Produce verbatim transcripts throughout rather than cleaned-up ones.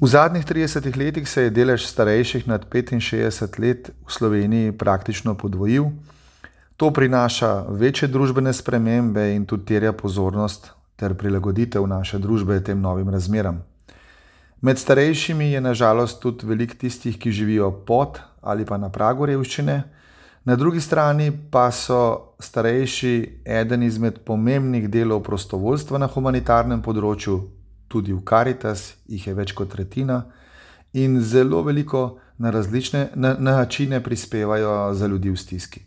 V zadnjih tridesetih letih se je delež starejših nad petinšestdeset let v Sloveniji praktično podvojil. To prinaša večje družbene spremembe in tudi terja pozornost ter prilagoditev naše družbe tem novim razmeram. Med starejšimi je na žalost tudi veliko tistih, ki živijo pod ali pa na pragu revščine. Na drugi strani pa so starejši eden izmed pomembnih delov prostovoljstva na humanitarnem področju, tudi v Karitas jih je več kot tretjina in zelo veliko na različne načine prispevajo za ljudi v stiski.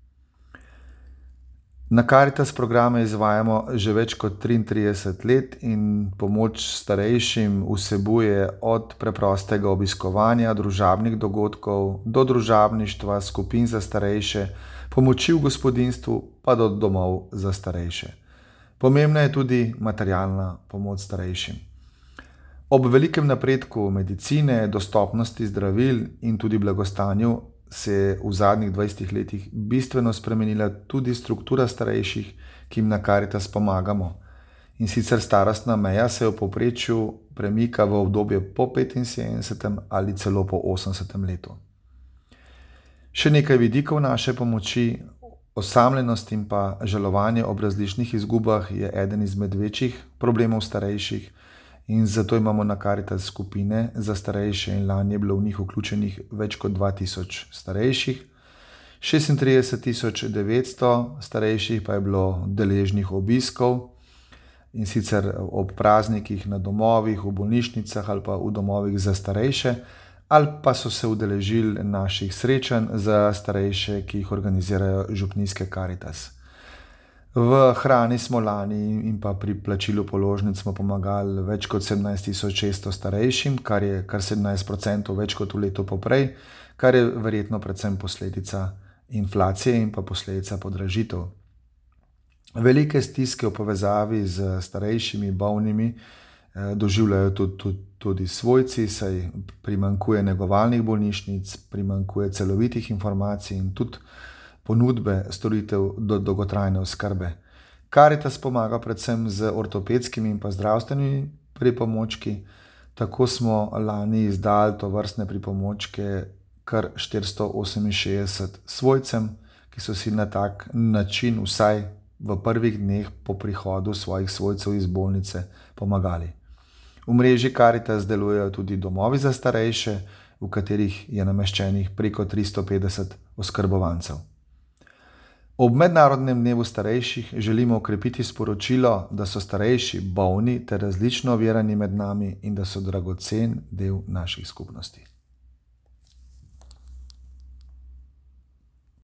Na Karitas programe izvajamo že več kot triintrideset let in pomoč starejšim vsebuje od preprostega obiskovanja družabnih dogodkov do družabništva, skupin za starejše, pomoči v gospodinjstvu pa do domov za starejše. Pomembna je tudi materialna pomoč starejšim. Ob velikem napredku medicine, dostopnosti zdravil in tudi blagostanju se je v zadnjih dvajsetih letih bistveno spremenila tudi struktura starejših, ki jim na Karitas pomagamo. In sicer starostna meja se v povprečju premika v obdobje po petinsedemdesetem ali celo po osemdesetem letu. Še nekaj vidikov naše pomoči. Osamljenost in pa žalovanje ob različnih izgubah je eden izmed večjih problemov starejših in zato imamo na Karitas skupine za starejše in lani je bilo v njih vključenih več kot dva tisoč starejših. šestintrideset tisoč devetsto starejših pa je bilo deležnih obiskov in sicer ob praznikih na domovih, v bolnišnicah ali pa v domovih za starejše ali pa so se udeležili naših srečanj za starejše, ki jih organizirajo župnijske Karitas. V hrani smo lani in pa pri plačilu položnic smo pomagali več kot sedemnajst tisoč šeststo starejšim, kar je kar sedemnajst procentov več kot v letu poprej, kar je verjetno predvsem posledica inflacije in pa posledica podražitev. Velike stiske v povezavi s starejšimi, bolnimi doživljajo tudi, tudi, tudi svojci, saj primanjkuje negovalnih bolnišnic, primanjkuje celovitih informacij in tudi ponudbe storitev do dolgotrajne oskrbe. Karitas pomaga predvsem z ortopedskimi in pa zdravstvenimi pripomočki. Tako smo lani izdali tovrstne pripomočke kar štiristo oseminšestdeset svojcem, ki so si na tak način vsaj v prvih dneh po prihodu svojih svojcev iz bolnice pomagali. V mreži Karitas delujejo tudi domovi za starejše, v katerih je nameščenih preko tristo petdeset oskrbovancev. Ob mednarodnem dnevu starejših želimo okrepiti sporočilo, da so starejši bolni ter različno ovirani med nami in da so dragocen del naših skupnosti.